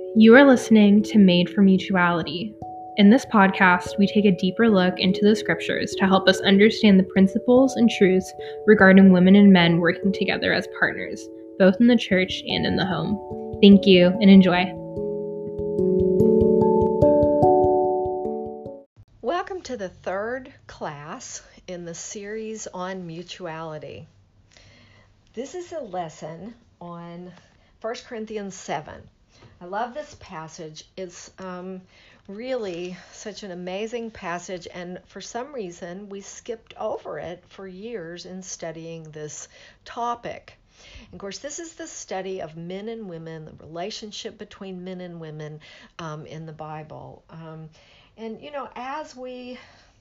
You are listening to Made for Mutuality. In this podcast, we take a deeper look into the scriptures to help us understand the principles and truths regarding women and men working together as partners, both in the church and in the home. Thank you and enjoy. Welcome to the third class in the series on mutuality. This is a lesson on 1 Corinthians 7. I love this passage. It's really such an amazing passage, and for some reason we skipped over it for years in studying this topic. Of course, this is the study of men and women, the relationship between men and women in the Bible. And you know, as we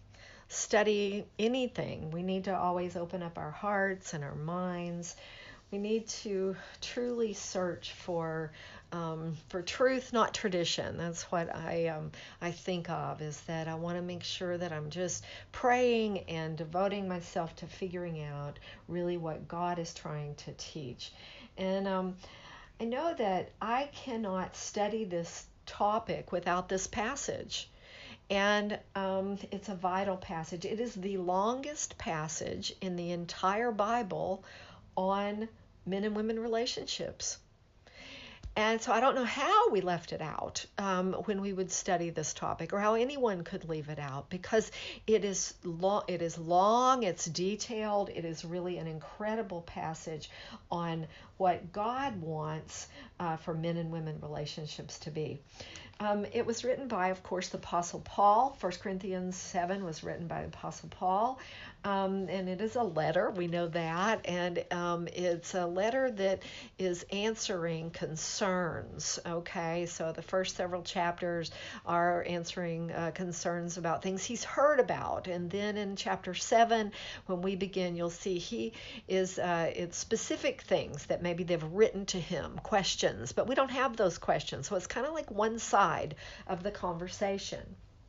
study anything, we need to always open up our hearts and our minds. We need to truly search for truth, not tradition. That's what I think of, is that I want to make sure that I'm just praying and devoting myself to figuring out really what God is trying to teach. And I know that I cannot study this topic without this passage. And it's a vital passage. It is the longest passage in the entire Bible on men and women relationships. And so I don't know how we left it out when we would study this topic, or how anyone could leave it out, because it is long, it's detailed, it is really an incredible passage on what God wants for men and women relationships to be. It was written by, of course, the Apostle Paul. 1 Corinthians 7 was written by the Apostle Paul, and it is a letter, we know that, and it's a letter that is answering concerns, okay? So the first several chapters are answering concerns about things he's heard about, and then in chapter 7, when we begin, you'll see it's specific things that maybe they've written to him, questions, but we don't have those questions, so it's kind of like one side of the conversation.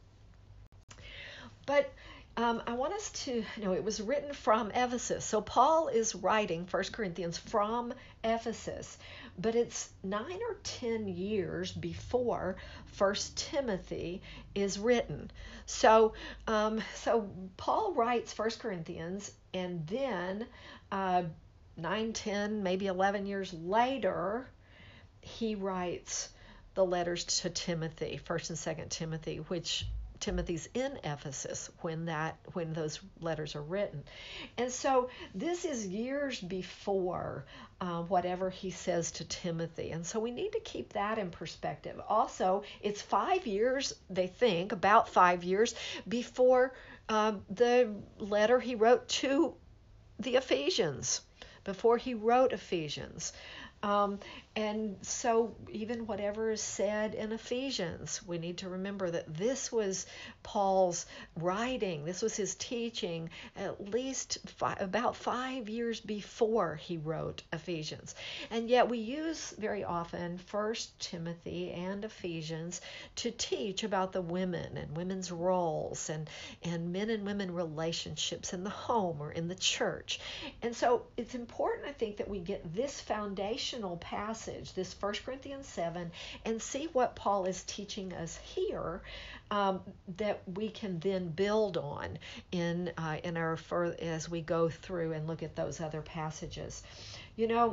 But I want us to know it was written from Ephesus. So Paul is writing 1 Corinthians from Ephesus, but it's 9 or 10 years before 1 Timothy is written. So Paul writes 1 Corinthians, and then 9, 10, maybe 11 years later, he writes the letters to Timothy, 1st and 2nd Timothy, which Timothy's in Ephesus when those letters are written. And so this is years before whatever he says to Timothy. And so we need to keep that in perspective. Also, it's 5 years, they think, about 5 years before the letter he wrote to the Ephesians, before he wrote Ephesians. And so even whatever is said in Ephesians, we need to remember that this was Paul's writing, this was his teaching at least about 5 years before he wrote Ephesians. And yet we use very often 1 Timothy and Ephesians to teach about the women and women's roles and men and women relationships in the home or in the church. And so it's important, I think, that we get this foundational passage, this 1 Corinthians 7, and see what Paul is teaching us here, that we can then build on in our as we go through and look at those other passages. You know,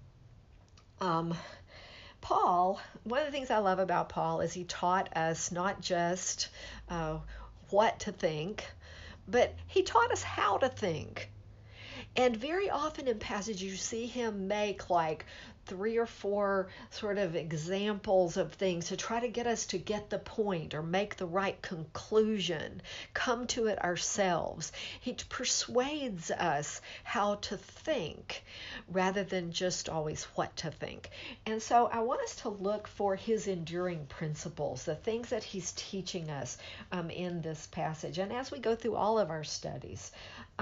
Paul, one of the things I love about Paul is he taught us not just what to think, but he taught us how to think. And very often in passages you see him make like 3 or 4 sort of examples of things to try to get us to get the point or make the right conclusion, come to it ourselves. He persuades us how to think rather than just always what to think. And so I want us to look for his enduring principles, the things that he's teaching us in this passage. And as we go through all of our studies,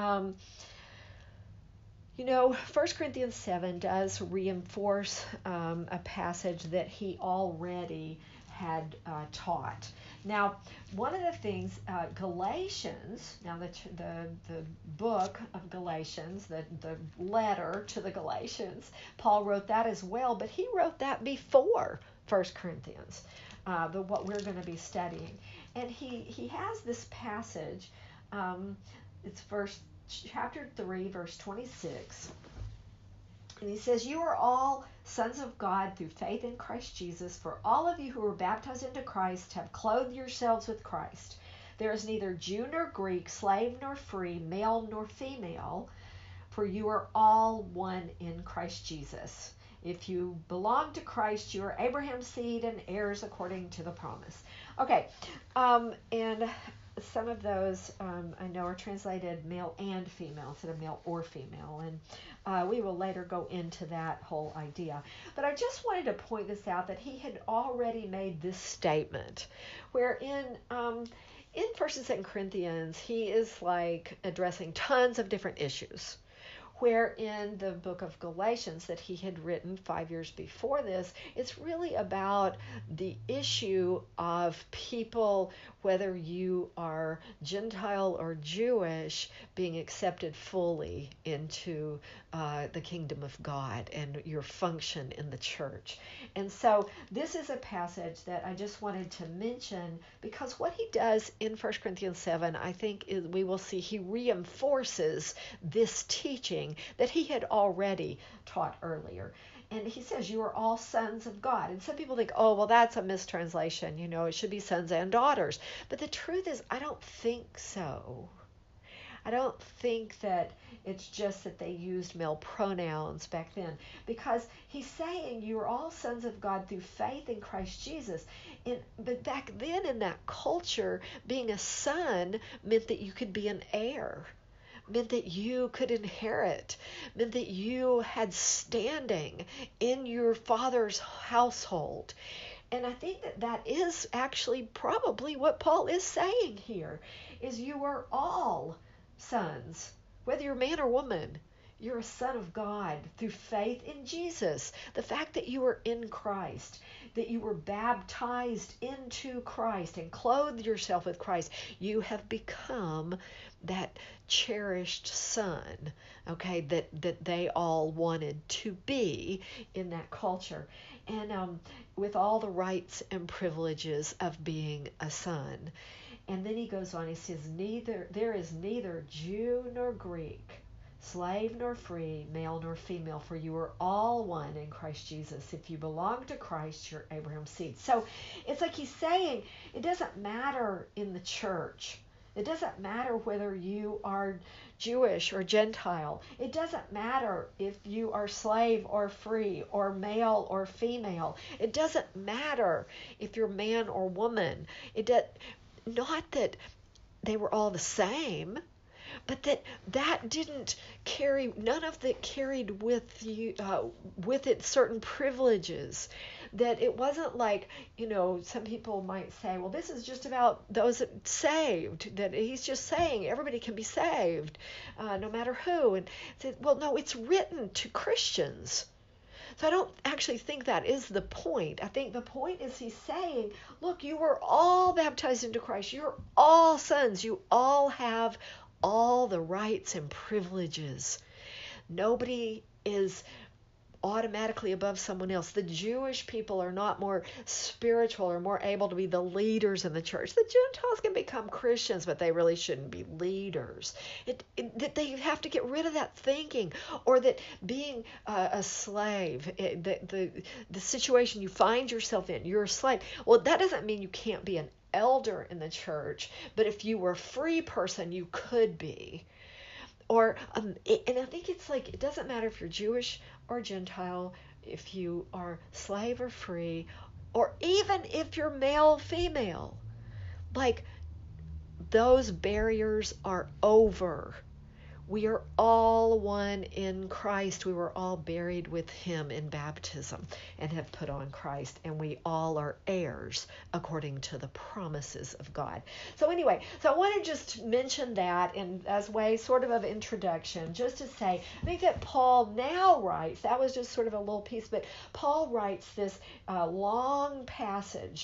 you know, 1 Corinthians 7 does reinforce a passage that he already had taught. Now, one of the things, Galatians, now the book of Galatians, the letter to the Galatians, Paul wrote that as well, but he wrote that before 1 Corinthians, what we're going to be studying. And he has this passage, it's chapter 3, verse 26. And he says, "You are all sons of God through faith in Christ Jesus. For all of you who were baptized into Christ have clothed yourselves with Christ. There is neither Jew nor Greek, slave nor free, male nor female, for you are all one in Christ Jesus. If you belong to Christ, you are Abraham's seed and heirs according to the promise." Okay, and some of those I know are translated male and female instead of male or female, and we will later go into that whole idea. But I just wanted to point this out, that he had already made this statement, where in 1 and 2 Corinthians he is like addressing tons of different issues, where in the book of Galatians that he had written 5 years before this, it's really about the issue of people, whether you are Gentile or Jewish, being accepted fully into the kingdom of God and your function in the church. And so this is a passage that I just wanted to mention, because what he does in 1 Corinthians 7, I think we will see he reinforces this teaching that he had already taught earlier. And he says, you are all sons of God. And some people think, oh, well, that's a mistranslation. It should be sons and daughters. But the truth is, I don't think so. I don't think that it's just that they used male pronouns back then, because he's saying you are all sons of God through faith in Christ Jesus. But back then in that culture, being a son meant that you could be an heir, meant that you could inherit, meant that you had standing in your father's household. And I think that is actually probably what Paul is saying here, is you are all sons, whether you're man or woman. You're a son of God through faith in Jesus. The fact that you are in Christ, that you were baptized into Christ and clothed yourself with Christ, you have become that cherished son, okay, that they all wanted to be in that culture. And with all the rights and privileges of being a son. And then he goes on, he says, there is neither Jew nor Greek, slave nor free, male nor female, for you are all one in Christ Jesus. If you belong to Christ, you're Abraham's seed. So it's like he's saying, it doesn't matter in the church. It doesn't matter whether you are Jewish or Gentile. It doesn't matter if you are slave or free or male or female. It doesn't matter if you're man or woman. Not that they were all the same, but that didn't carry, none of that carried with you, with it certain privileges. That it wasn't like, some people might say, well, this is just about those that saved, that he's just saying everybody can be saved, no matter who. And say, well, no, it's written to Christians. So I don't actually think that is the point. I think the point is he's saying, look, you were all baptized into Christ. You're all sons. You all have all the rights and privileges. Nobody is automatically above someone else. The Jewish people are not more spiritual or more able to be the leaders in the church. The Gentiles can become Christians, but they really shouldn't be leaders. That they have to get rid of that thinking, or that being a slave, the situation you find yourself in, you're a slave. Well, that doesn't mean you can't be an elder in the church, but if you were a free person, you could be. Or, and I think it's like, it doesn't matter if you're Jewish or Gentile, if you are slave or free, or even if you're male, female. Like, those barriers are over. We are all one in Christ. We were all buried with him in baptism and have put on Christ. And we all are heirs according to the promises of God. So anyway, I want to just mention that as way sort of introduction, just to say, I think that Paul now writes, that was just sort of a little piece, but Paul writes this long passage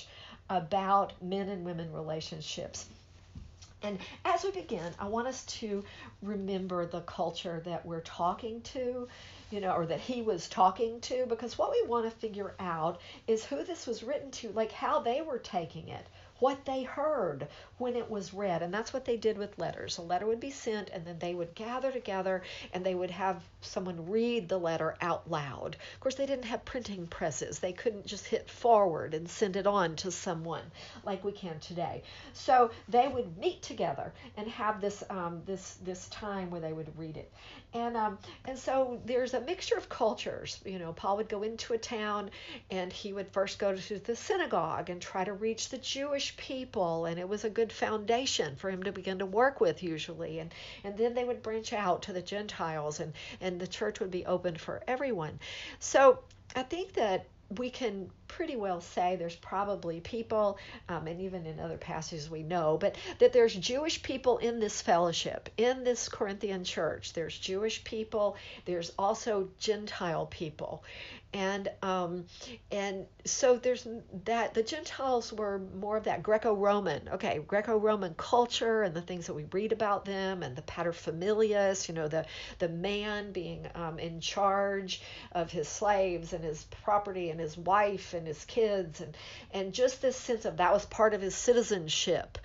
about men and women relationships. And as we begin, I want us to remember the culture that we're talking to, or that he was talking to, because what we want to figure out is who this was written to, like how they were taking it, what they heard when it was read. And that's what they did with letters. A letter would be sent, and then they would gather together and they would have someone read the letter out loud. Of course, they didn't have printing presses. They couldn't just hit forward and send it on to someone like we can today. So they would meet together and have this time where they would read it. And so there's a mixture of cultures. Paul would go into a town and he would first go to the synagogue and try to reach the Jewish people, and it was a good foundation for him to begin to work with usually. And then they would branch out to the Gentiles, and the church would be open for everyone. So I think that we can pretty well say there's probably people, and even in other passages we know, but that there's Jewish people in this fellowship, in this Corinthian church. There's Jewish people. There's also Gentile people. And so there's that. The Gentiles were more of that Greco-Roman culture, and the things that we read about them, and the paterfamilias, the man being in charge of his slaves and his property and his wife and his kids, and just this sense of that was part of his citizenship.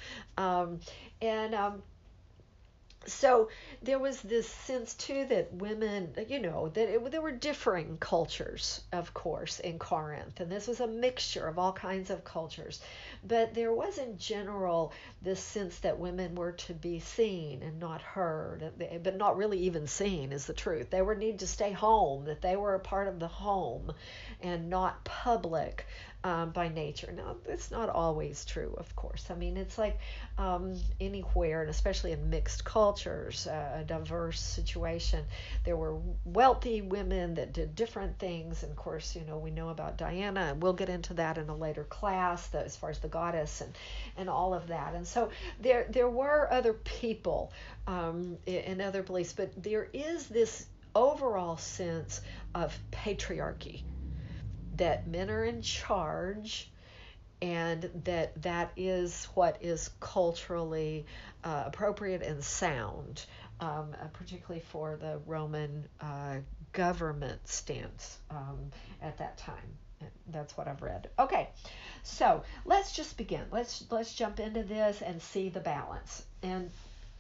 So there was this sense, too, that women, there were differing cultures, of course, in Corinth. And this was a mixture of all kinds of cultures. But there was, in general, this sense that women were to be seen and not heard, but not really even seen, is the truth. They were need to stay home, that they were a part of the home and not public by nature. Now, it's not always true, of course. I mean, it's like anywhere, and especially in mixed cultures, a diverse situation. There were wealthy women that did different things. And of course, we know about Diana, and we'll get into that in a later class, as far as the goddess and all of that. And so there were other people in other beliefs, but there is this overall sense of patriarchy, that men are in charge, and that is what is culturally appropriate and sound, particularly for the Roman government stance at that time. That's what I've read. Okay, so let's just begin. Let's jump into this and see the balance. And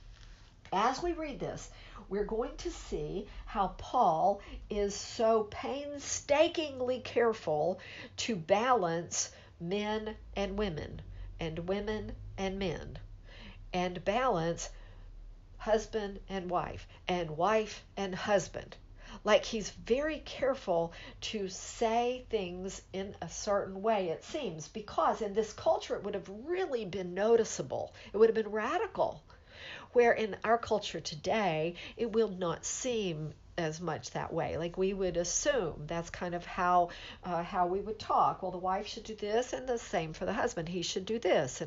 as we read this, we're going to see how Paul is so painstakingly careful to balance men and women and men, and balance husband and wife and husband. Like he's very careful to say things in a certain way, it seems, because in this culture it would have really been noticeable. It would have been radical. Where in our culture today, it will not seem as much that way. Like we would assume that's kind of how we would talk. Well, the wife should do this, and the same for the husband. He should do this,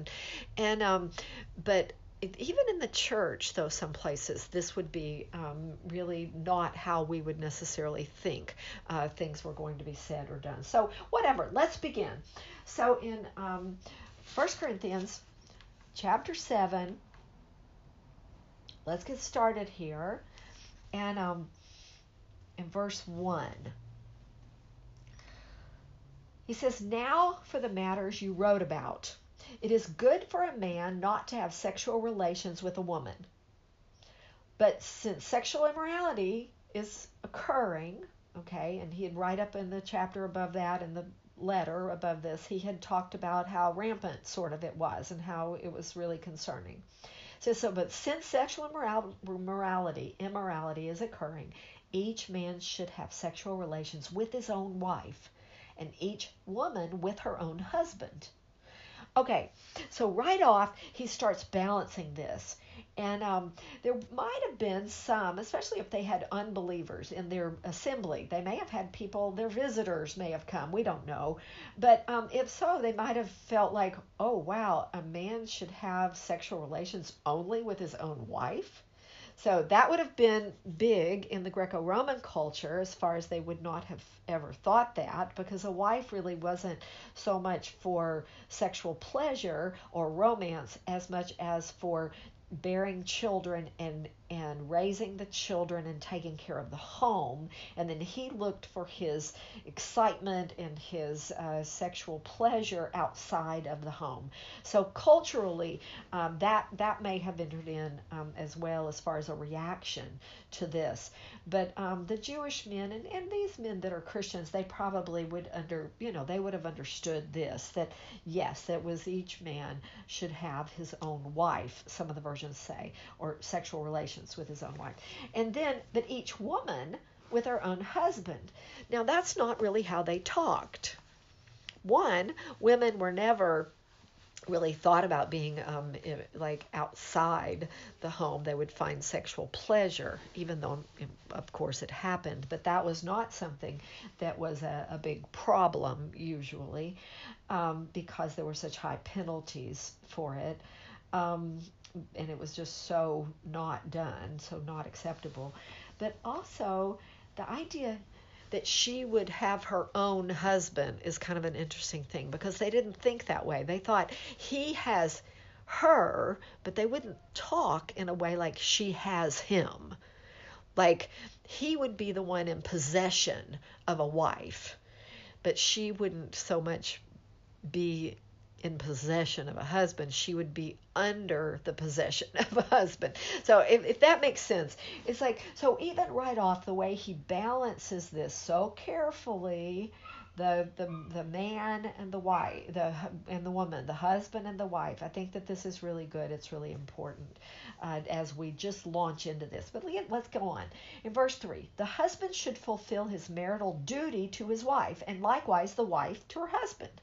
but even in the church, though, some places this would be really not how we would necessarily think things were going to be said or done. So whatever. Let's begin. So in 1 Corinthians chapter 7. Let's get started here, and in verse 1, he says, "Now for the matters you wrote about. It is good for a man not to have sexual relations with a woman. But since sexual immorality is occurring," okay, and he had right up in the chapter above that, in the letter above this, he had talked about how rampant sort of it was and how it was really concerning. So, but since sexual immorality is occurring, each man should have sexual relations with his own wife, and each woman with her own husband. Okay, so right off, he starts balancing this. And there might have been some, especially if they had unbelievers in their assembly. They may have had people, their visitors may have come. We don't know. But if so, they might have felt like, oh, wow, a man should have sexual relations only with his own wife? So that would have been big in the Greco-Roman culture, as far as they would not have ever thought that, because a wife really wasn't so much for sexual pleasure or romance as much as for bearing children and raising the children and taking care of the home. And then he looked for his excitement and his sexual pleasure outside of the home. So culturally, that may have entered in as well, as far as a reaction to this. But the Jewish men and these men that are Christians, they probably would they would have understood this, that yes, that was each man should have his own wife, some of the versions say, or sexual relations with his own wife. And then, but each woman with her own husband. Now, that's not really how they talked. One, women were never really thought about being like outside the home. They would find sexual pleasure, even though, of course, it happened. But that was not something that was a big problem usually, because there were such high penalties for it. And it was just so not done, so not acceptable. But also, the idea that she would have her own husband is kind of an interesting thing, because they didn't think that way. They thought he has her, but they wouldn't talk in a way like she has him. Like he would be the one in possession of a wife, but she wouldn't so much be in possession of a husband. She would be under the possession of a husband. So if that makes sense, it's like, so even right off, the way he balances this so carefully, the man and the wife, and the woman, the husband and the wife. I think that this is really good. It's really important as we just launch into this. But let's go on. In verse 3, the husband should fulfill his marital duty to his wife, and likewise the wife to her husband.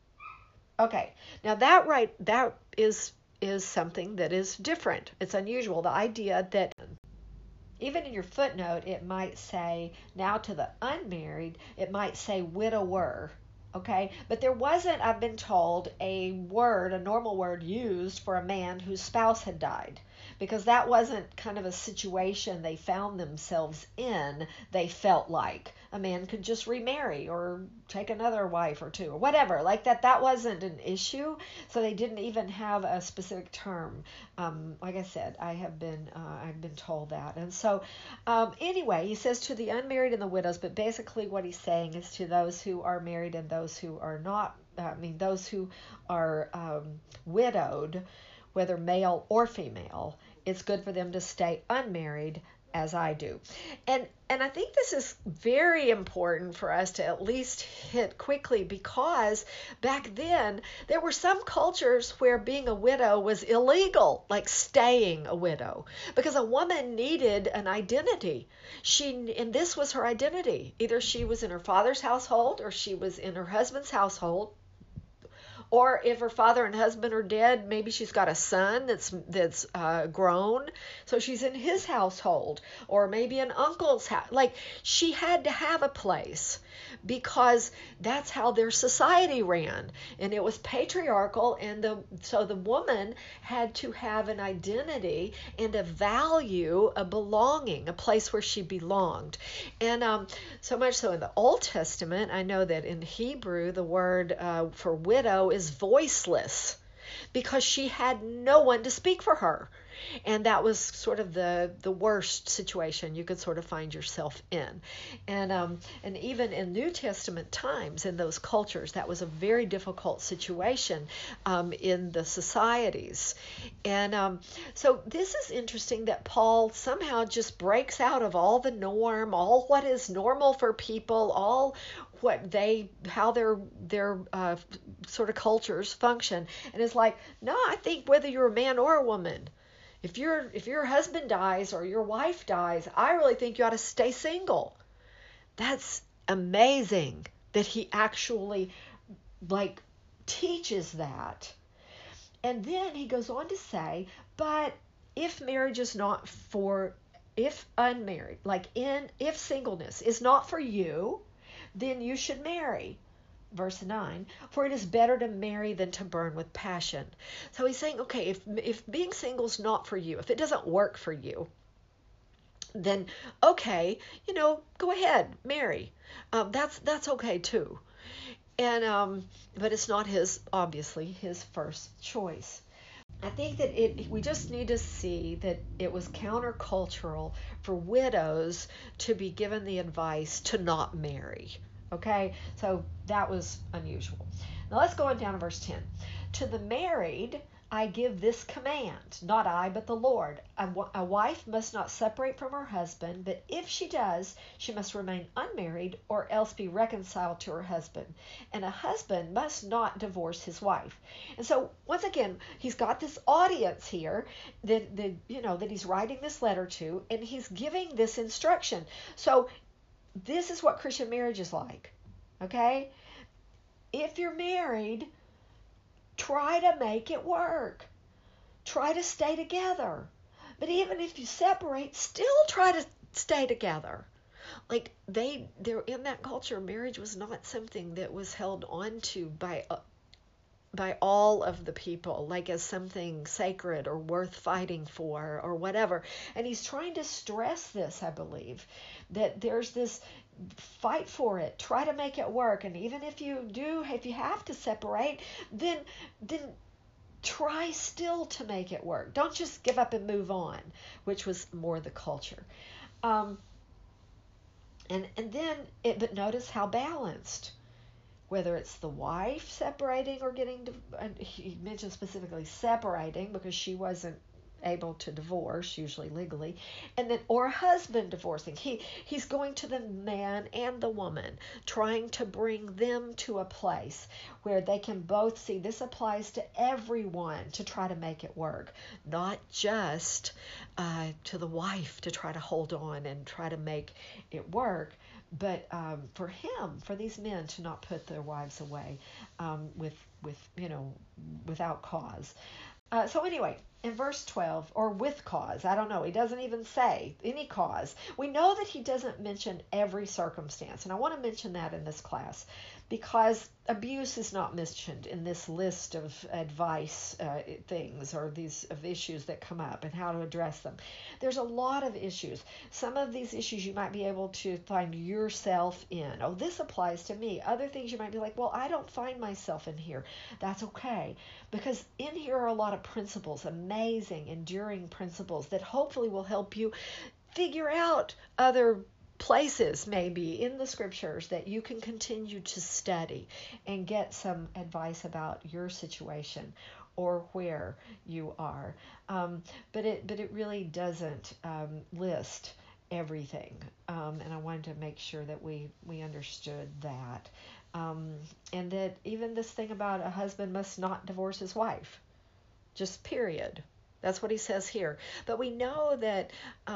Okay, now that is something that is different. It's unusual. The idea that even in your footnote, it might say, now to the unmarried, it might say widower. Okay, but there wasn't, I've been told, a normal word used for a man whose spouse had died, because that wasn't kind of a situation they found themselves in. They felt like a man could just remarry or take another wife or two or whatever, like that. That wasn't an issue, so they didn't even have a specific term. Like I said, I've been told that. And so anyway, he says to the unmarried and the widows, but basically what he's saying is to those who are married and those who are not, those who are widowed, whether male or female, it's good for them to stay unmarried, as I do. And I think this is very important for us to at least hit quickly, because back then there were some cultures where being a widow was illegal, like staying a widow, because a woman needed an identity. And this was her identity. Either she was in her father's household or she was in her husband's household. Or if her father and husband are dead, maybe she's got a son that's grown, so she's in his household, or maybe an uncle's house. Like, she had to have a place, because that's how their society ran, and it was patriarchal. And so the woman had to have an identity and a value, a belonging, a place where she belonged. And so much so in the Old Testament, I know that in Hebrew the word for widow is voiceless, because she had no one to speak for her. And that was sort of the worst situation you could sort of find yourself in. And even in New Testament times, in those cultures, that was a very difficult situation in the societies. And so this is interesting that Paul somehow just breaks out of all the norm, all what is normal for people, all how their sort of cultures function, and is like, no, I think whether you're a man or a woman, if your husband dies or your wife dies, I really think you ought to stay single. That's amazing that he actually teaches that. And then he goes on to say, but if marriage is not for, if unmarried, if singleness is not for you, then you should marry. Verse 9, for it is better to marry than to burn with passion. So he's saying, okay, if being single is not for you, if it doesn't work for you, then okay, go ahead, marry. That's okay too. And but it's not obviously his first choice. I think that we just need to see that it was countercultural for widows to be given the advice to not marry. Okay, so that was unusual. Now let's go on down to verse 10. To the married, I give this command, not I, but the Lord. A wife must not separate from her husband, but if she does, she must remain unmarried or else be reconciled to her husband. And a husband must not divorce his wife. And so, once again, he's got this audience here that he's writing this letter to, and he's giving this instruction. So, this is what Christian marriage is like. Okay? If you're married, try to make it work. Try to stay together. But even if you separate, still try to stay together. Like they're in that culture, marriage was not something that was held on to by all of the people, like as something sacred or worth fighting for or whatever. And he's trying to stress this, I believe, that there's this fight for it, try to make it work. And even if you have to separate, then try still to make it work. Don't just give up and move on, which was more the culture. And then, but notice how balanced. Whether it's the wife separating or he mentioned specifically separating because she wasn't able to divorce, usually legally, and then or a husband divorcing. He's going to the man and the woman, trying to bring them to a place where they can both see this applies to everyone to try to make it work, not just to the wife to try to hold on and try to make it work, but for these men to not put their wives away without cause. So anyway, in verse 12, or with cause, I don't know, he doesn't even say any cause. We know that he doesn't mention every circumstance, and I want to mention that in this class because abuse is not mentioned in this list of advice things or these of issues that come up and how to address them. There's a lot of issues. Some of these issues you might be able to find yourself in. Oh, this applies to me. Other things you might be like, well, I don't find myself in here. That's okay, because in here are a lot of principles, amazing, enduring principles that hopefully will help you figure out other places maybe in the scriptures that you can continue to study and get some advice about your situation or where you are. But it really doesn't list everything, and I wanted to make sure that we understood that. And that even this thing about a husband must not divorce his wife, just period. That's what he says here. But we know that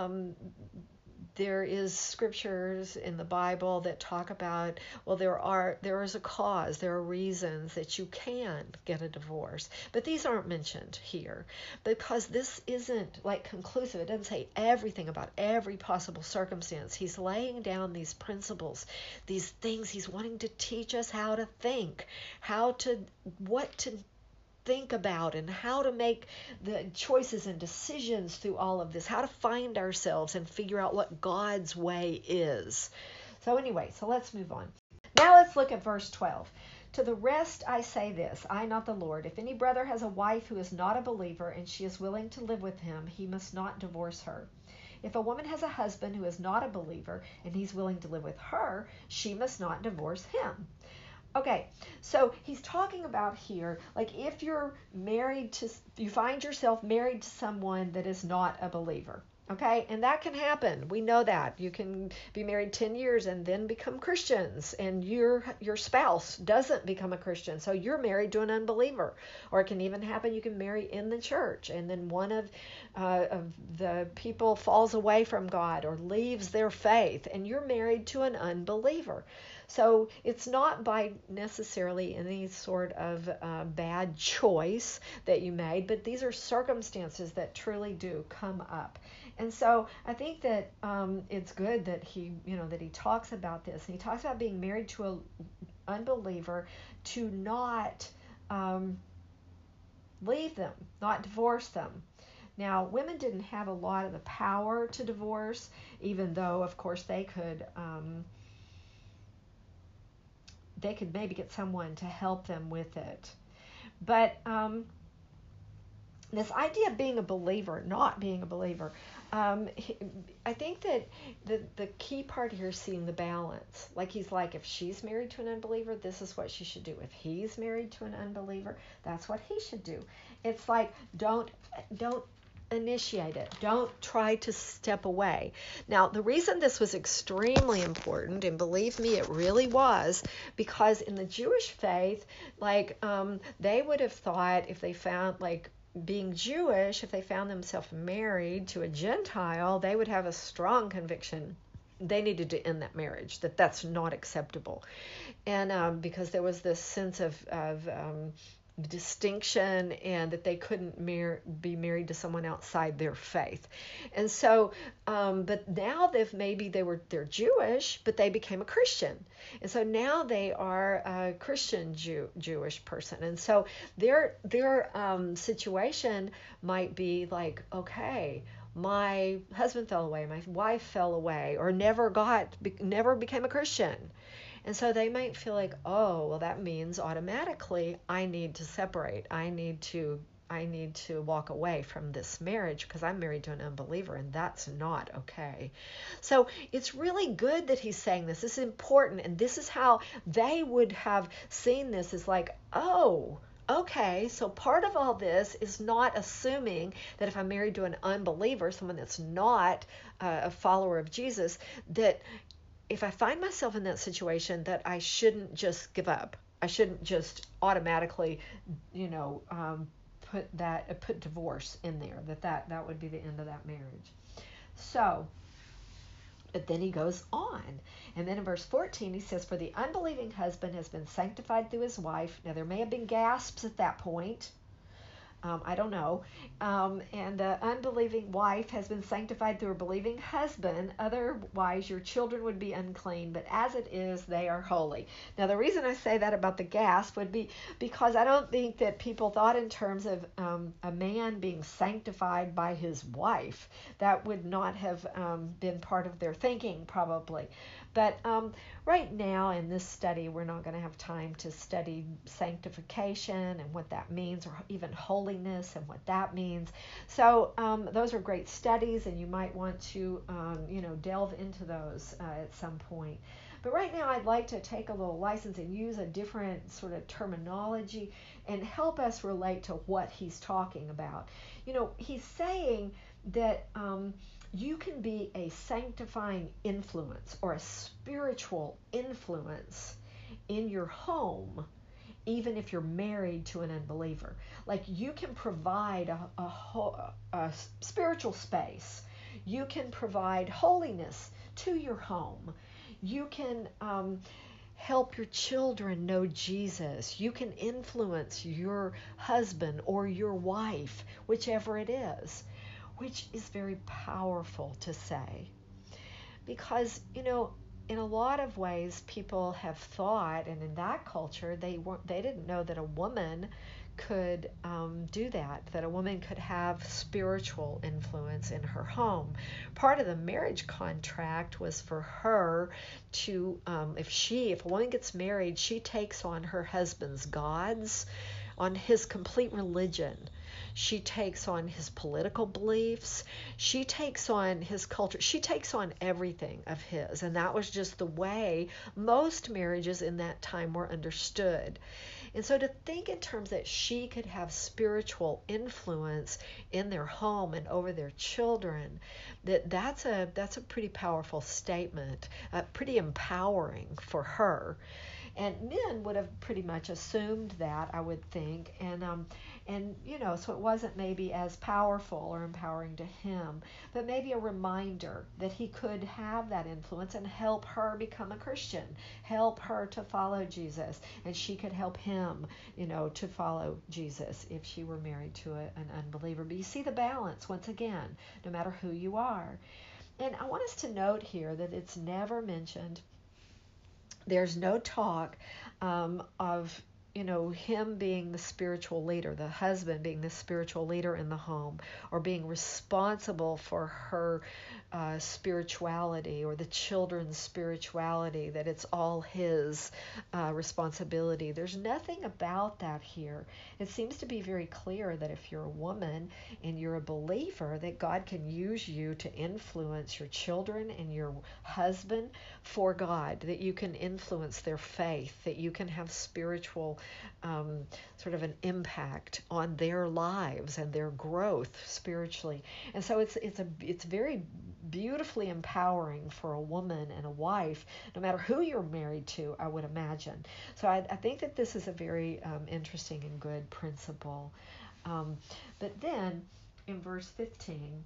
there is scriptures in the Bible that talk about, well, there is a cause, there are reasons that you can get a divorce. But these aren't mentioned here because this isn't like conclusive. It doesn't say everything about every possible circumstance. He's laying down these principles, these things he's wanting to teach us how to think, what to think about and how to make the choices and decisions through all of this, how to find ourselves and figure out what God's way is. So anyway, so let's move on. Now let's look at verse 12. To the rest I say this, I, not the Lord, if any brother has a wife who is not a believer and she is willing to live with him, he must not divorce her. If a woman has a husband who is not a believer and he's willing to live with her, she must not divorce him. Okay, so he's talking about here, like if you find yourself married to someone that is not a believer, okay? And that can happen. We know that. You can be married 10 years and then become Christians, and your spouse doesn't become a Christian, so you're married to an unbeliever. Or it can even happen you can marry in the church, and then one of the people falls away from God or leaves their faith, and you're married to an unbeliever. So it's not by necessarily any sort of bad choice that you made, but these are circumstances that truly do come up. And so I think that it's good that he talks about this. And he talks about being married to an unbeliever, to not leave them, not divorce them, Now, women didn't have a lot of the power to divorce, even though, of course, they could maybe get someone to help them with it. But this idea of being a believer, not being a believer, I think that the key part here is seeing the balance. Like he's like, if she's married to an unbeliever, this is what she should do. If he's married to an unbeliever, that's what he should do. It's like, don't initiate it. Don't try to step away. Now, the reason this was extremely important, and believe me, it really was, because in the Jewish faith, like they would have thought if they found, like, being Jewish, if they found themselves married to a Gentile, they would have a strong conviction they needed to end that marriage, that's not acceptable. And because there was this sense of distinction, and that they couldn't be married to someone outside their faith. And so, but now they're Jewish, but they became a Christian. And so now they are a Christian Jewish person. And so their situation might be like, okay, my husband fell away, my wife fell away, or never became a Christian. And so they might feel like, oh, well, that means automatically I need to separate. I need to walk away from this marriage because I'm married to an unbeliever, and that's not okay. So it's really good that he's saying this. This is important, and this is how they would have seen this, as like, oh, okay, so part of all this is not assuming that if I'm married to an unbeliever, someone that's not a follower of Jesus, that if I find myself in that situation, that I shouldn't just give up. I shouldn't just automatically, put divorce in there. That would be the end of that marriage. So, but then he goes on, and then in verse 14 he says, "For the unbelieving husband has been sanctified through his wife." Now there may have been gasps at that point. I don't know. And the unbelieving wife has been sanctified through a believing husband. Otherwise, your children would be unclean, but as it is, they are holy. Now, the reason I say that about the gasp would be because I don't think that people thought in terms of a man being sanctified by his wife. That would not have been part of their thinking, probably. But right now in this study, we're not going to have time to study sanctification and what that means, or even holiness and what that means. So those are great studies, and you might want to, delve into those at some point. But right now, I'd like to take a little license and use a different sort of terminology and help us relate to what he's talking about. He's saying that you can be a sanctifying influence or a spiritual influence in your home, even if you're married to an unbeliever. Like, you can provide a spiritual space. You can provide holiness to your home. You can help your children know Jesus. You can influence your husband or your wife, whichever it is, which is very powerful to say. Because, in a lot of ways, people have thought, and in that culture, they didn't know that a woman could do that a woman could have spiritual influence in her home. Part of the marriage contract was for her to, if a woman gets married, she takes on her husband's gods, on his complete religion. She takes on his political beliefs. She takes on his culture. She takes on everything of his. And that was just the way most marriages in that time were understood. And so to think in terms that she could have spiritual influence in their home and over their children, that's a pretty powerful statement, pretty empowering for her. And men would have pretty much assumed that, I would think, and so it wasn't maybe as powerful or empowering to him, but maybe a reminder that he could have that influence and help her become a Christian, help her to follow Jesus, and she could help him, to follow Jesus if she were married to an unbeliever. But you see the balance, once again, no matter who you are. And I want us to note here that it's never mentioned. There's no talk of, him being the spiritual leader, the husband being the spiritual leader in the home, or being responsible for her spirituality or the children's spirituality, that it's all his responsibility. There's nothing about that here. It seems to be very clear that if you're a woman and you're a believer, that God can use you to influence your children and your husband for God, that you can influence their faith, that you can have spiritual sort of an impact on their lives and their growth spiritually. And so it's very beautifully empowering for a woman and a wife, no matter who you're married to, I would imagine. So I think that this is a very interesting and good principle. But then in verse 15,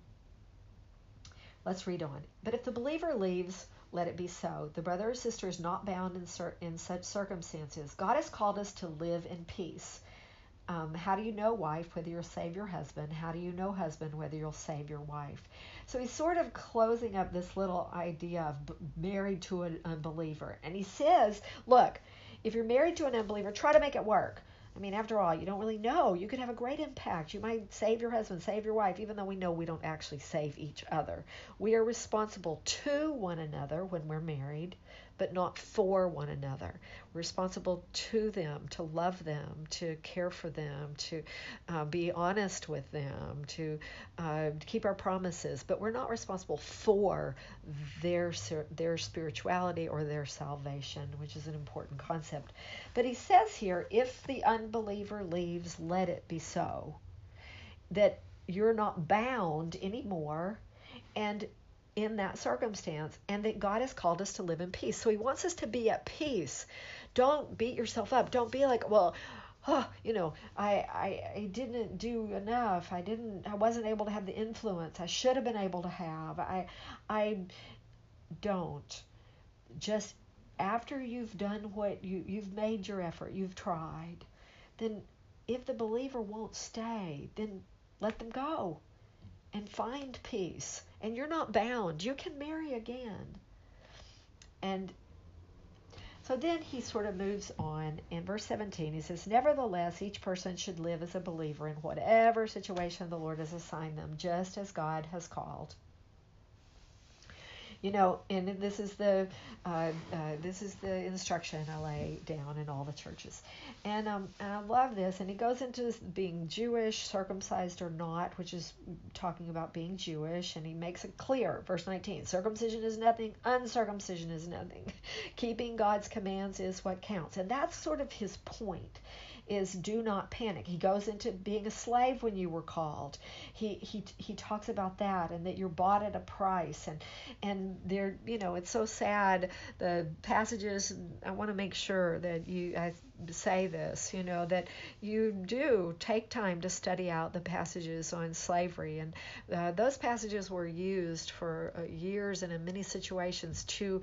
let's read on. But if the believer leaves, let it be so. The brother or sister is not bound in such circumstances. God has called us to live in peace. How do you know, wife, whether you'll save your husband? How do you know, husband, whether you'll save your wife? So he's sort of closing up this little idea of married to an unbeliever. And he says, look, if you're married to an unbeliever, try to make it work. I mean, after all, you don't really know. You could have a great impact. You might save your husband, save your wife, even though we know we don't actually save each other. We are responsible to one another when we're married, but not for one another. We're responsible to them, to love them, to care for them, to be honest with them, to keep our promises. But we're not responsible for their spirituality or their salvation, which is an important concept. But he says here, if the unbeliever leaves, let it be so. That you're not bound anymore, and in that circumstance, and that God has called us to live in peace. So he wants us to be at peace. Don't beat yourself up. Don't be like, well, I didn't do enough. I wasn't able to have the influence I should have been able to have. I don't. Just after you've done what you've made your effort, you've tried, then if the believer won't stay, then let them go and find peace. And you're not bound. You can marry again. And so then he sort of moves on. In verse 17, he says, nevertheless, each person should live as a believer in whatever situation the Lord has assigned them, just as God has called. And this is the instruction I lay down in all the churches, and I love this. And he goes into this being Jewish, circumcised or not, which is talking about being Jewish, and he makes it clear. Verse 19: circumcision is nothing, uncircumcision is nothing. Keeping God's commands is what counts, and that's sort of his point. Is do not panic. He goes into being a slave when you were called. He talks about that, and that you're bought at a price, and there, it's so sad, the passages. I want to make sure that I say this, that you do take time to study out the passages on slavery, and those passages were used for years and in many situations to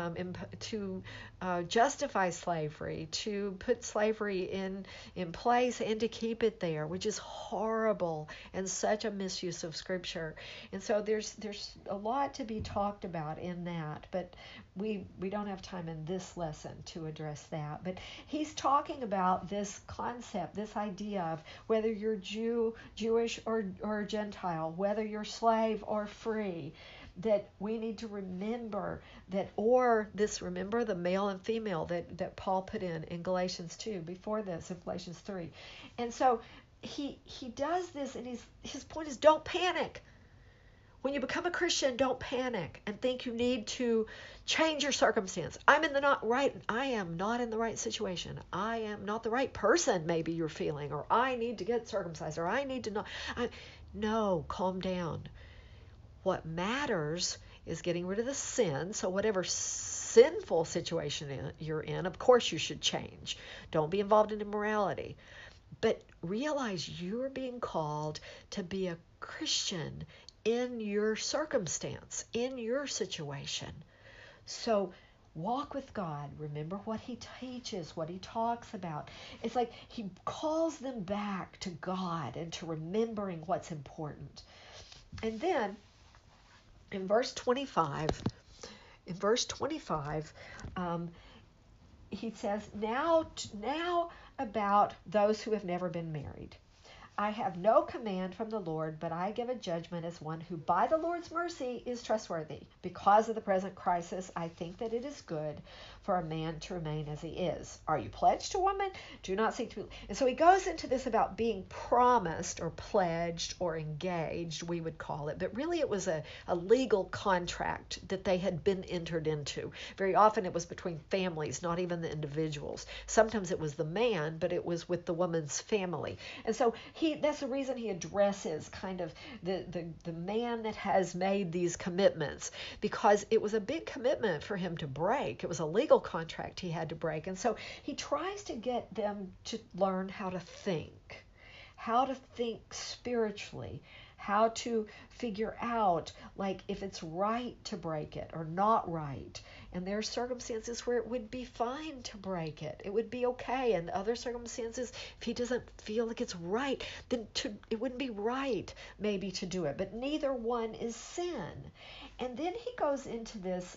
justify slavery, to put slavery in place and to keep it there, which is horrible and such a misuse of Scripture. And so there's a lot to be talked about in that, but we don't have time in this lesson to address that. But he's talking about this concept, this idea of whether you're Jewish or Gentile, whether you're slave or free, that we need to remember that, remember the male and female that Paul put in Galatians 2, before this, in Galatians 3. And so he does this, and his point is, don't panic. When you become a Christian, don't panic and think you need to change your circumstance. I am not in the right situation. I am not the right person, maybe you're feeling, or I need to get circumcised, or I need to know. No, calm down. What matters is getting rid of the sin. So whatever sinful situation you're in, of course you should change. Don't be involved in immorality. But realize you're being called to be a Christian in your circumstance, in your situation. So walk with God. Remember what he teaches, what he talks about. It's like he calls them back to God and to remembering what's important. And then in verse 25, he says, now about those who have never been married. I have no command from the Lord, but I give a judgment as one who by the Lord's mercy is trustworthy. Because of the present crisis, I think that it is good for a man to remain as he is. Are you pledged to a woman? Do not seek to be. And so he goes into this about being promised or pledged or engaged, we would call it. But really it was a legal contract that they had been entered into. Very often it was between families, not even the individuals. Sometimes it was the man, but it was with the woman's family. And so that's the reason he addresses kind of the man that has made these commitments, because it was a big commitment for him to break. It was a legal contract he had to break. And so he tries to get them to learn how to think spiritually, how to figure out like if it's right to break it or not right. And there are circumstances where it would be fine to break it. It would be okay. And other circumstances, if he doesn't feel like it's right, then it wouldn't be right maybe to do it. But neither one is sin. And then he goes into this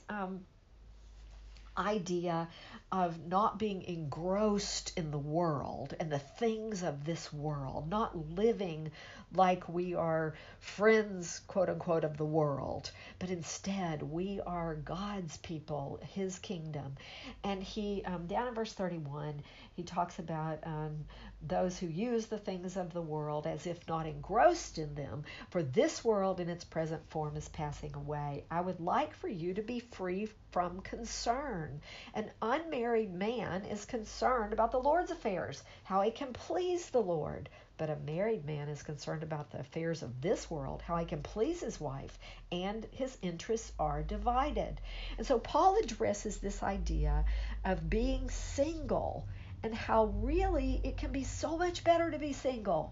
idea of not being engrossed in the world and the things of this world, not living like we are friends, quote unquote, of the world, but instead we are God's people, his kingdom. And he, down in verse 31, he talks about those who use the things of the world as if not engrossed in them, for this world in its present form is passing away. I would like for you to be free from concern. An unmarried man is concerned about the Lord's affairs, how he can please the Lord. But a married man is concerned about the affairs of this world, how he can please his wife, and his interests are divided. And so Paul addresses this idea of being single and how really it can be so much better to be single.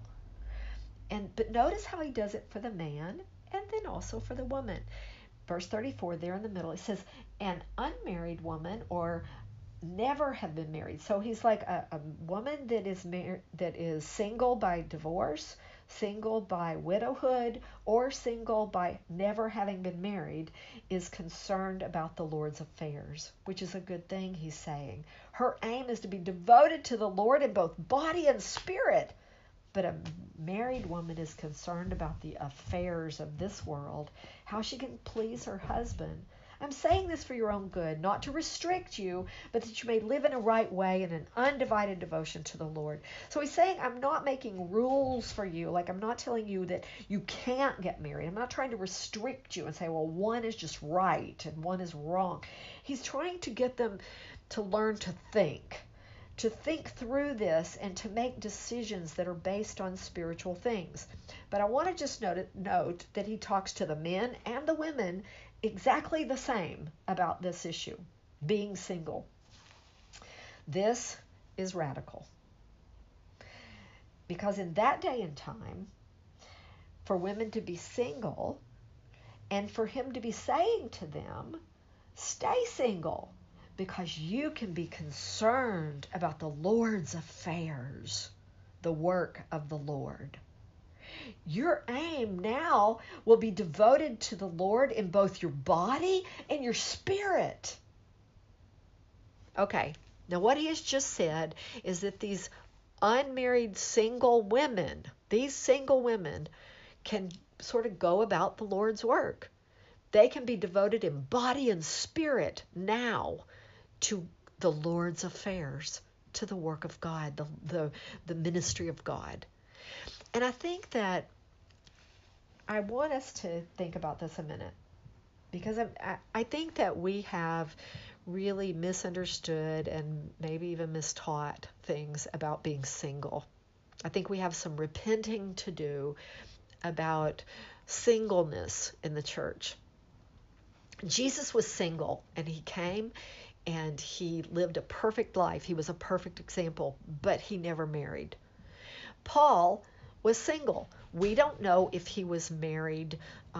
But notice how he does it for the man and then also for the woman. Verse 34 there in the middle, it says, an unmarried woman or never have been married. So he's like a woman that is single by divorce, single by widowhood, or single by never having been married, is concerned about the Lord's affairs, which is a good thing, he's saying. Her aim is to be devoted to the Lord in both body and spirit. But a married woman is concerned about the affairs of this world, how she can please her husband. I'm saying this for your own good, not to restrict you, but that you may live in a right way in an undivided devotion to the Lord. So he's saying, I'm not making rules for you. Like, I'm not telling you that you can't get married. I'm not trying to restrict you and say, well, one is just right and one is wrong. He's trying to get them to learn to think through this and to make decisions that are based on spiritual things. But I want to just note that he talks to the men and the women exactly the same about this issue, being single. This is radical. Because in that day and time, for women to be single and for him to be saying to them, stay single, because you can be concerned about the Lord's affairs, the work of the Lord. Your aim now will be devoted to the Lord in both your body and your spirit. Okay, now what he has just said is that these unmarried single women, can sort of go about the Lord's work. They can be devoted in body and spirit now to the Lord's affairs, to the work of God, the ministry of God. And I think that I want us to think about this a minute, because I think that we have really misunderstood and maybe even mistaught things about being single. I think we have some repenting to do about singleness in the church. Jesus was single, and he came and he lived a perfect life. He was a perfect example, but he never married. Paul was single. We don't know if he was married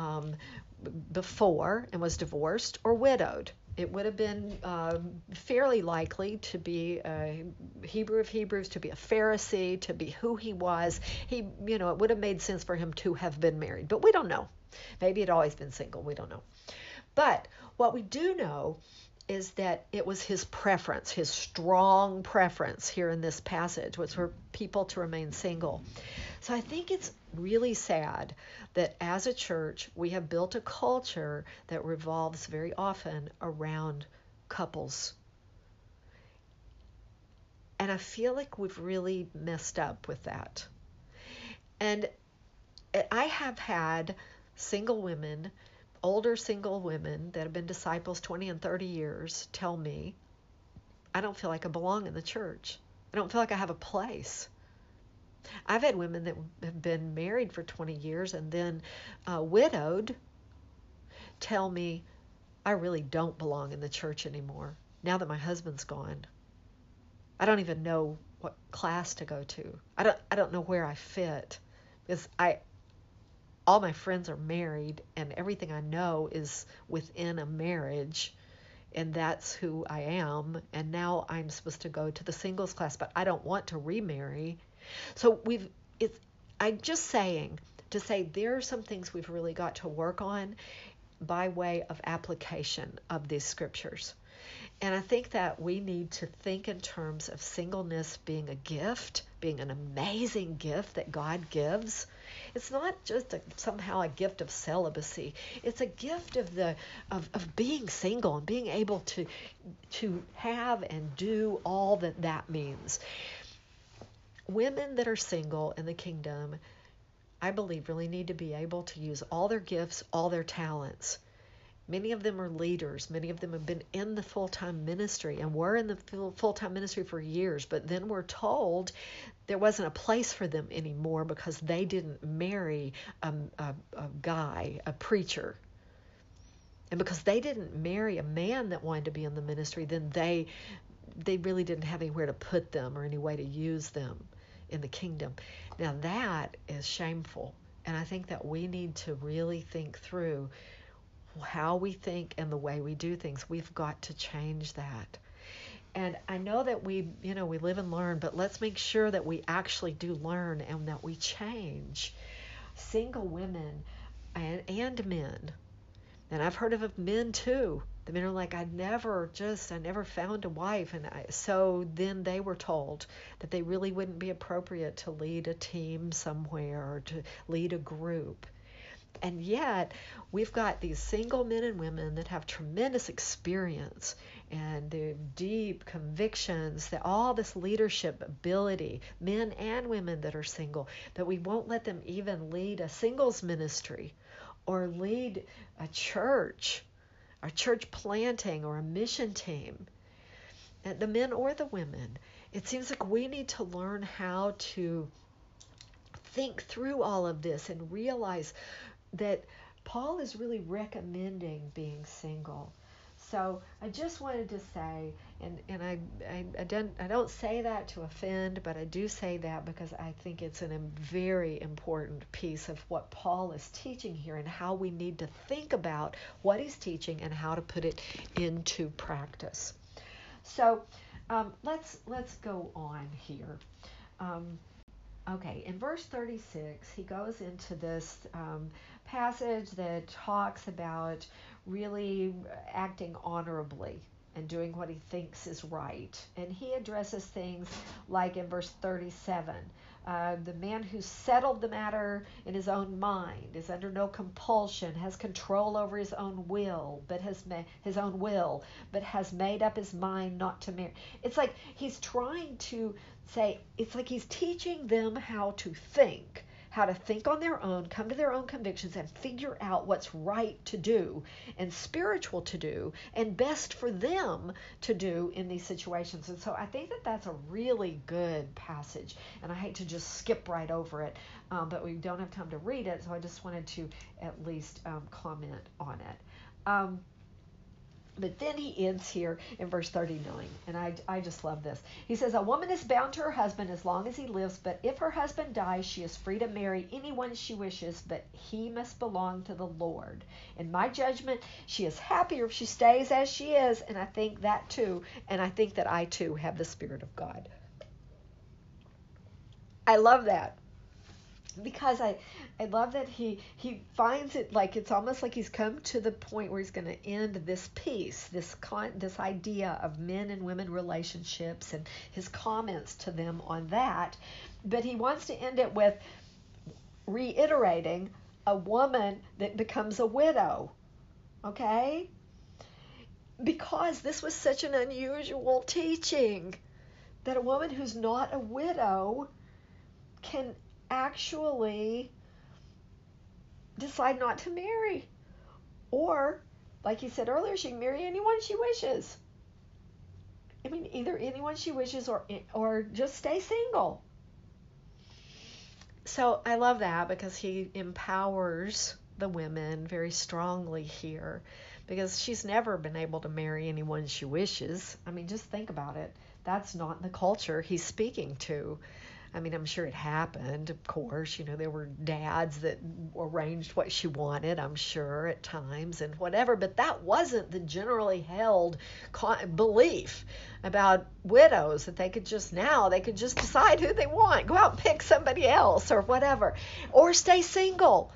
before and was divorced or widowed. It would have been fairly likely to be a Hebrew of Hebrews, to be a Pharisee, to be who he was. It would have made sense for him to have been married, but we don't know. Maybe he'd always been single. We don't know. But what we do know is that it was his preference, his strong preference here in this passage was for people to remain single. So I think it's really sad that as a church, we have built a culture that revolves very often around couples. And I feel like we've really messed up with that. And I have had single women, older single women that have been disciples 20 and 30 years tell me, I don't feel like I belong in the church. I don't feel like I have a place. I've had women that have been married for 20 years and then widowed tell me, I really don't belong in the church anymore now that my husband's gone. I don't even know what class to go to. I don't know where I fit, because all my friends are married and everything I know is within a marriage, and that's who I am. And now I'm supposed to go to the singles class, but I don't want to remarry. So I'm just saying to say there are some things we've really got to work on by way of application of these scriptures. And I think that we need to think in terms of singleness being a gift, being an amazing gift that God gives. It's not just somehow a gift of celibacy. It's a gift of being single and being able to have and do all that means. Women that are single in the kingdom, I believe, really need to be able to use all their gifts, all their talents. Many of them are leaders. Many of them have been in the full-time ministry and were in the full-time ministry for years, but then were told there wasn't a place for them anymore because they didn't marry a guy, a preacher. And because they didn't marry a man that wanted to be in the ministry, then they really didn't have anywhere to put them or any way to use them in the kingdom. Now that is shameful. And I think that we need to really think through how we think and the way we do things. We've got to change that. And I know that we live and learn, but let's make sure that we actually do learn and that we change. Single women and men, and I've heard of men too. The men are like, I never found a wife. And so then they were told that they really wouldn't be appropriate to lead a team somewhere or to lead a group. And yet, we've got these single men and women that have tremendous experience and they're deep convictions, that all this leadership ability, men and women that are single, that we won't let them even lead a singles ministry or lead a church planting or a mission team, the men or the women. It seems like we need to learn how to think through all of this and realize that Paul is really recommending being single. So I just wanted to say, and I don't say that to offend, but I do say that because I think it's a very important piece of what Paul is teaching here and how we need to think about what he's teaching and how to put it into practice. So let's go on here. Okay, in verse 36, he goes into this passage that talks about really acting honorably and doing what he thinks is right. And he addresses things like in verse 37, the man who settled the matter in his own mind is under no compulsion, has control over his own will, but has made up his mind not to marry. It's like he's trying to say, it's like he's teaching them how to think on their own, come to their own convictions, and figure out what's right to do and spiritual to do and best for them to do in these situations. And so I think that that's a really good passage, and I hate to just skip right over it, but we don't have time to read it, so I just wanted to at least comment on it. But then he ends here in verse 39, and I just love this. He says, a woman is bound to her husband as long as he lives, but if her husband dies, she is free to marry anyone she wishes, but he must belong to the Lord. In my judgment, she is happier if she stays as she is, and I think that too, and I think that I too have the Spirit of God. I love that. because I love that he finds it like it's almost like he's come to the point where he's going to end this piece, this idea of men and women relationships and his comments to them on that, but he wants to end it with reiterating a woman that becomes a widow, okay? Because this was such an unusual teaching that a woman who's not a widow can actually decide not to marry. Or, like he said earlier, she can marry anyone she wishes. I mean, either anyone she wishes or just stay single. So I love that because he empowers the women very strongly here, because she's never been able to marry anyone she wishes. I mean, just think about it. That's not the culture he's speaking to. I mean, I'm sure it happened, of course. You know, there were dads that arranged what she wanted, I'm sure, at times and whatever. But that wasn't the generally held belief about widows, that they could just decide who they want, go out and pick somebody else or whatever, or stay single.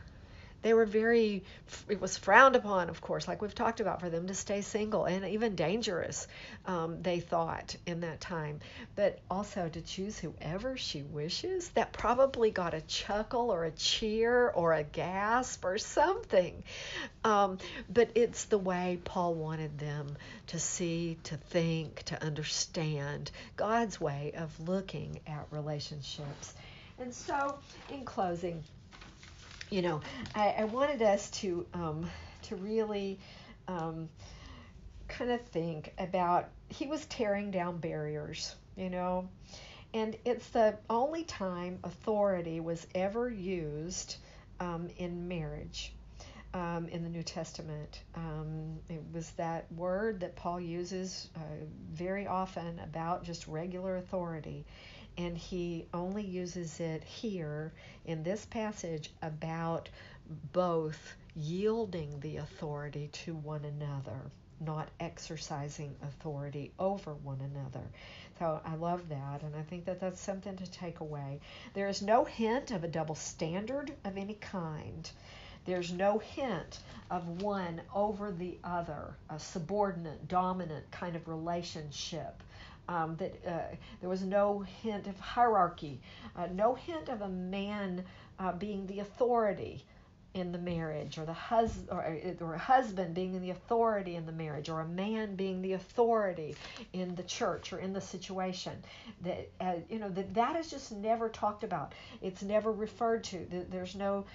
It was frowned upon, of course, like we've talked about, for them to stay single, and even dangerous, they thought in that time. But also to choose whoever she wishes, that probably got a chuckle or a cheer or a gasp or something. But it's the way Paul wanted them to see, to think, to understand God's way of looking at relationships. And so, in closing, you know, I wanted us to really kind of think about, he was tearing down barriers, you know, and it's the only time authority was ever used in marriage in the New Testament. It was that word that Paul uses very often about just regular authority. And he only uses it here in this passage about both yielding the authority to one another, not exercising authority over one another. So I love that, and I think that that's something to take away. There is no hint of a double standard of any kind. There's no hint of one over the other, a subordinate, dominant kind of relationship. There was no hint of hierarchy, no hint of a man being the authority in the marriage, or or a husband being the authority in the marriage, or a man being the authority in the church or in the situation. That is just never talked about. It's never referred to. There's no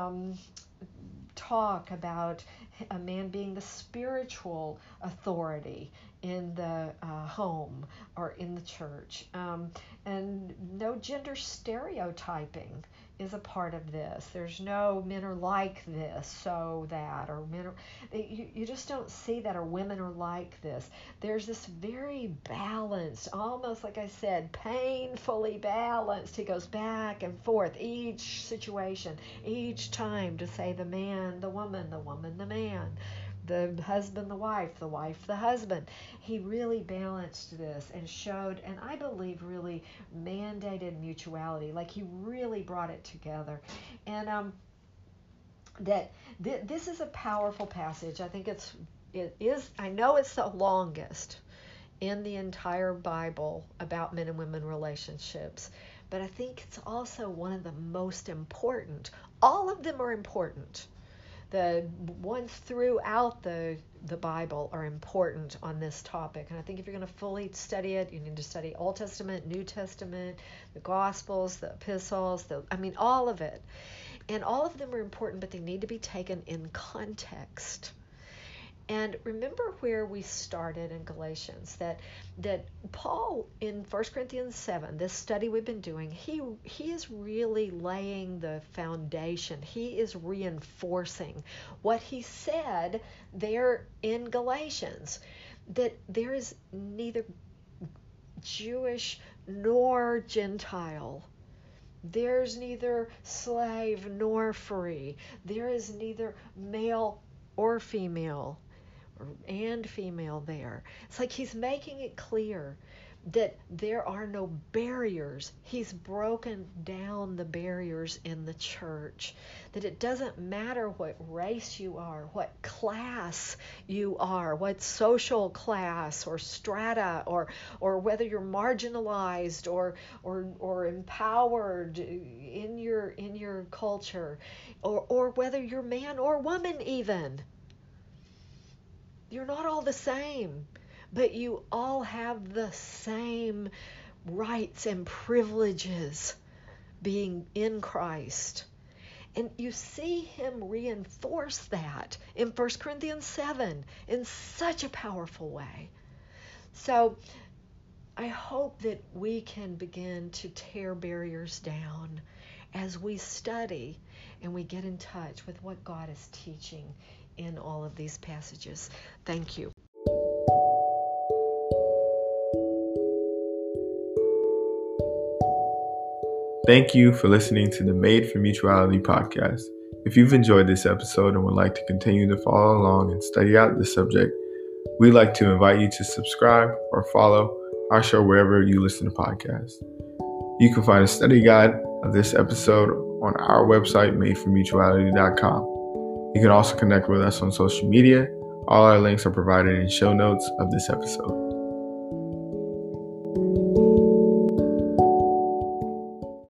talk about a man being the spiritual authority in the home or in the church. And no gender stereotyping is a part of this. There's no men are like this, so that, or you just don't see that, or women are like this. There's this very balanced, almost like I said, painfully balanced. He goes back and forth each situation, each time, to say the man, the woman, the man, the husband, the wife the husband. He really balanced this and showed, and I believe really mandated mutuality. Like he really brought it together. And this is a powerful passage. I think it is. I know it's the longest in the entire Bible about men and women relationships, but I think it's also one of the most important. All of them are important. The ones throughout the Bible are important on this topic. And I think if you're going to fully study it, you need to study Old Testament, New Testament, the Gospels, the epistles, all of it. And all of them are important, but they need to be taken in context. And remember where we started in Galatians, that Paul in 1 Corinthians 7, this study we've been doing, he is really laying the foundation. He is reinforcing what he said there in Galatians, that there is neither Jewish nor Gentile. There's neither slave nor free. There is neither male or female. And female there. It's like he's making it clear that there are no barriers. He's broken down the barriers in the church, that it doesn't matter what race you are, what class you are, what social class or strata, or whether you're marginalized or empowered in your culture, or whether you're man or woman even. You're not all the same, but you all have the same rights and privileges being in Christ. And you see him reinforce that in 1 Corinthians 7 in such a powerful way. So I hope that we can begin to tear barriers down as we study and we get in touch with what God is teaching in all of these passages. Thank you. Thank you for listening to the Made for Mutuality podcast. If you've enjoyed this episode and would like to continue to follow along and study out this subject, we'd like to invite you to subscribe or follow our show wherever you listen to podcasts. You can find a study guide of this episode on our website, madeformutuality.com. You can also connect with us on social media. All our links are provided in show notes of this episode.